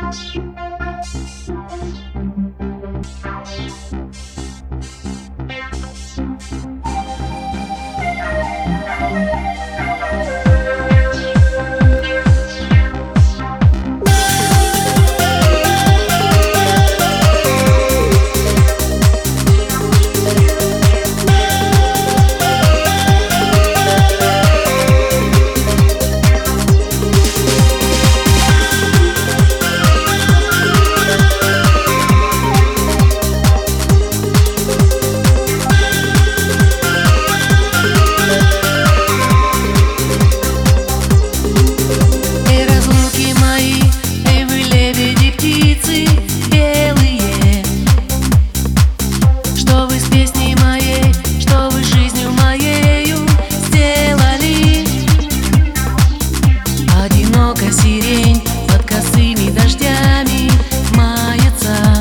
Сирень под косыми дождями мается.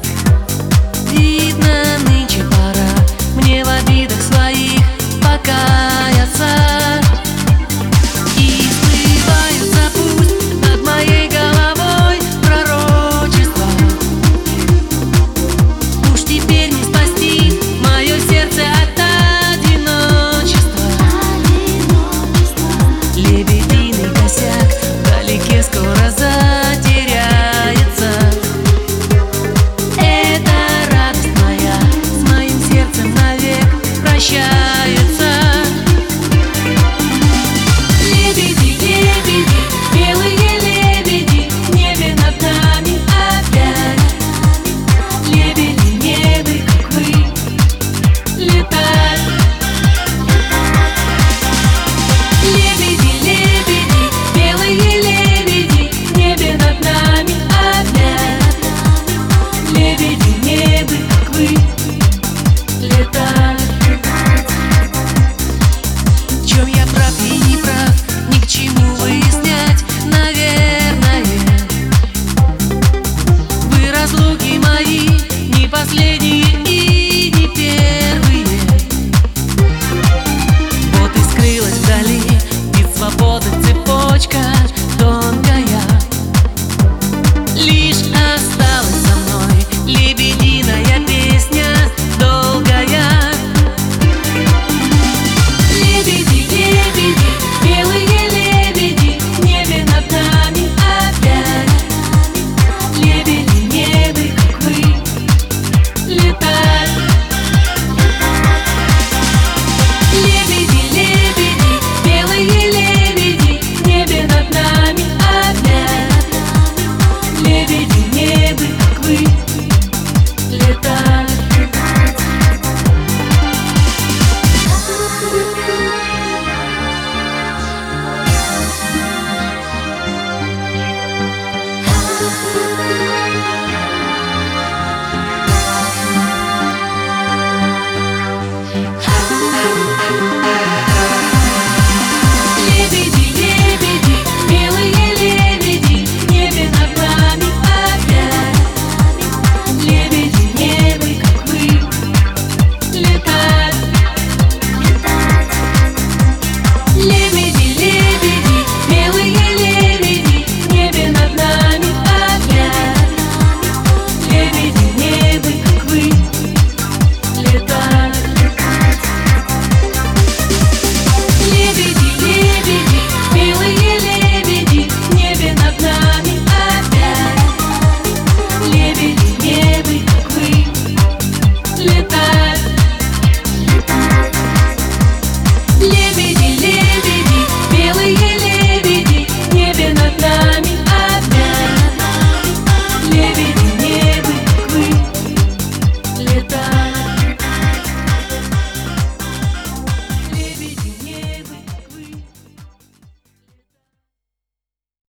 Видно, нынче пора мне в обидах своих покаяться. И сбываются пусть над моей головой пророчества. Уж теперь не спасти мое сердце от одиночества. Лебединый косяк вдалеке скоро затеряется. Эта радость моя с моим сердцем навек прощается. Лебеди, лебеди, белые лебеди, в небе над нами опять. Лебеди, не вы, как вы, летать. Лебеди, лебеди, белые лебеди, в небе над нами опять. Лебеди, не вы, как вы, летать. В чем я прав и не прав, ни к чему выяснять, наверное. Вы разлуки мои, не последние.